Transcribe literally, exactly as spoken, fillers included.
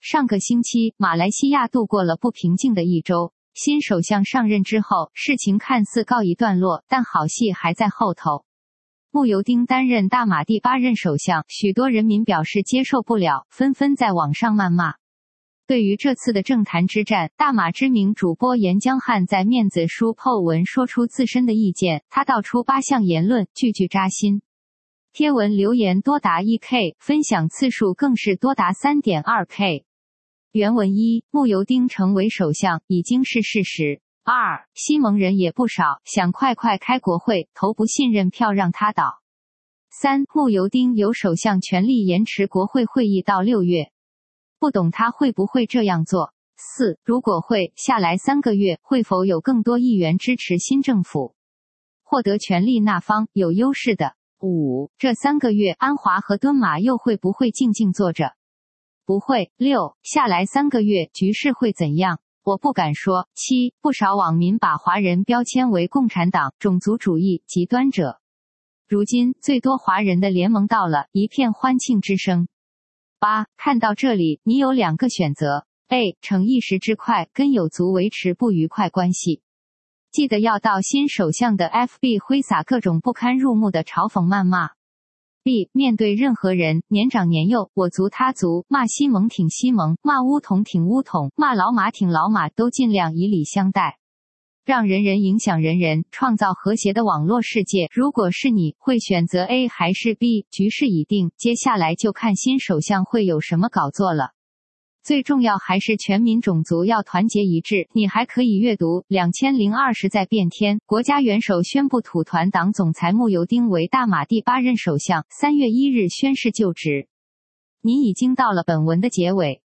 上个星期，马来西亚度过了不平静的一周。新首相上任之后，事情看似告一段落，但好戏还在后头。慕尤丁担任大马第八任首相，许多人民表示接受不了，纷纷在网上谩骂。对于这次的政坛之战，大马知名主播严江汉在面子书 po 文说出自身的意见，他道出八项言论，句句扎心。贴文留言多达 一 K， 分享次数更是多达 三点二 K。原文一，慕尤丁成为首相已经是事实。二，西蒙人也不少，想快快开国会，投不信任票让他倒。三，慕尤丁由首相权力延迟国会会议到六月，不懂他会不会这样做。四，如果会，下来三个月会否有更多议员支持新政府？获得权力那方有优势的。五，这三个月安华和敦马又会不会静静坐着？不会。六，下来三个月局势会怎样？我不敢说。七，不少网民把华人标签为共产党、种族主义、极端者。如今最多华人的联盟到了，一片欢庆之声。八，看到这里，你有两个选择 ：A. 逞一时之快，跟有族维持不愉快关系。记得要到新首相的 F B 挥洒各种不堪入目的嘲讽谩骂。B. 面对任何人，年长年幼，我族他族，骂西蒙挺西蒙，骂巫统挺巫统，骂老马挺老马，都尽量以礼相待，让人人影响人人，创造和谐的网络世界。如果是你，会选择 A 还是 B？ 局势已定，接下来就看新首相会有什么搞作了。最重要还是全民种族要团结一致。你还可以阅读两千零二十在变天，国家元首宣布土团党总裁慕尤丁为大马第八任首相，三月一日宣誓就职。你已经到了本文的结尾。